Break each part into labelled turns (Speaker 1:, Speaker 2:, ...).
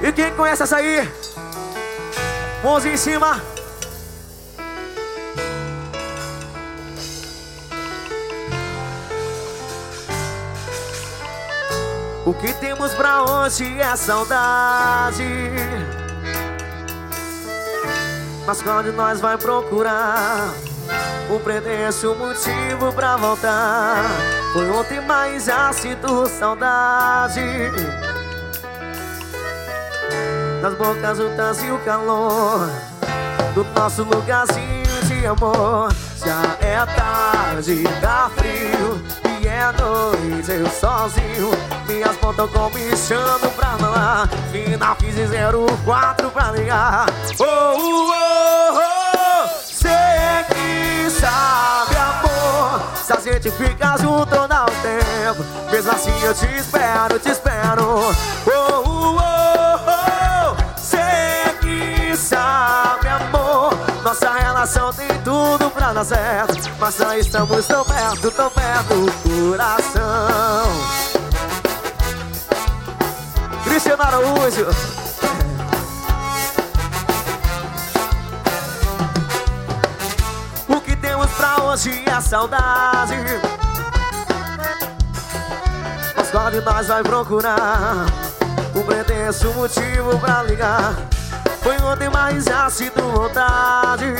Speaker 1: E quem conhece essa aí? Mãozinha em cima. O que temos pra hoje é saudade, mas quando nós vai procurar um pretexto, um motivo pra voltar. Foi ontem, mas já sinto saudade das bocas juntas e o calor do nosso lugarzinho de amor. Já é tarde, tá frio e é noite, eu sozinho. Minhas mãos tão comichando pra falar. Final 1504 pra ligar. Oh, oh, oh, oh. Cê que sabe, amor, se a gente fica junto não dá o tempo. Mesmo assim eu te espero, te espero. Oh, oh, oh, oh. Cê que sabe, amor, nossa relação tem tudo pra dar certo, mas só estamos tão perto do coração. Cristiano Araújo. O que temos pra hoje é saudade, mas quando nós vai procurar um pretexto, um motivo pra ligar. Foi ontem, mas já sinto vontade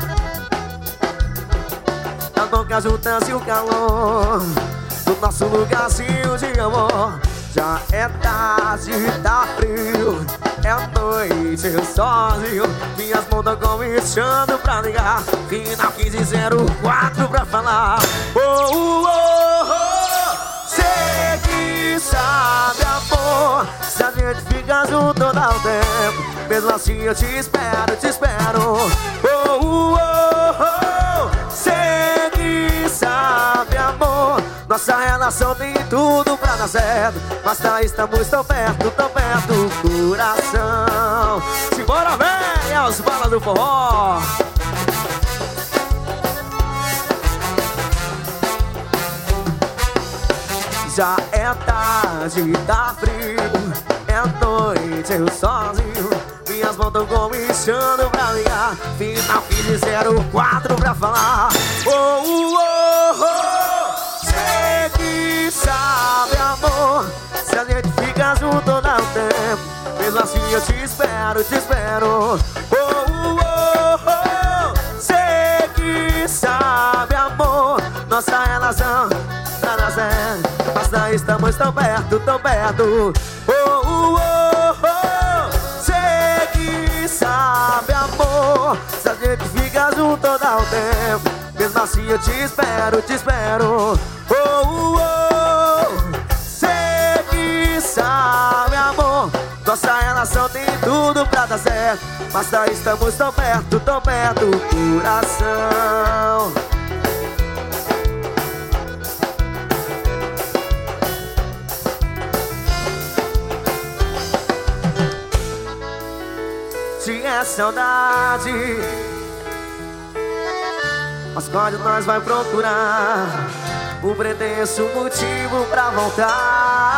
Speaker 1: das bocas juntas e o calor do nosso lugarzinho de amor. Já é tarde, tá frio, é noite, eu sozinho. Minhas mãos tão comichando pra ligar. Final 1504 pra falar. Oh, oh, oh, oh. Cê que sabe, amor, se a gente fica junto não dá o tempo. Mesmo assim eu te espero, te espero. Oh, oh, oh, oh. Cê que sabe, amor, nossa relação tem tudo pra dar certo, mas tá, estamos tão perto do coração. Simbora, véia, os balas do forró. Já é tarde, tá frio, é noite, eu sozinho. Minhas mãos tão comichando pra ligar. Final 1504 pra falar. Oh, oh, oh, oh. Cê que sabe, amor, se a gente fica junto não dá um tempo. Mesmo assim eu te espero, te espero. Oh, oh, oh, oh. Cê que sabe, amor, nossa relação tá na zero, mas daí estamos tão perto, tão perto. Oh, oh, oh, oh. Cê que sabe, amor, se a gente fica junto dá um tempo. Mesmo assim eu te espero, te espero. Oh, oh, oh. Cê que sabe, amor, nossa relação tem tudo pra dar certo, mas daí estamos tão perto do coração. Tinha saudade, mas quando nós vai procurar um pretexto, um motivo pra voltar.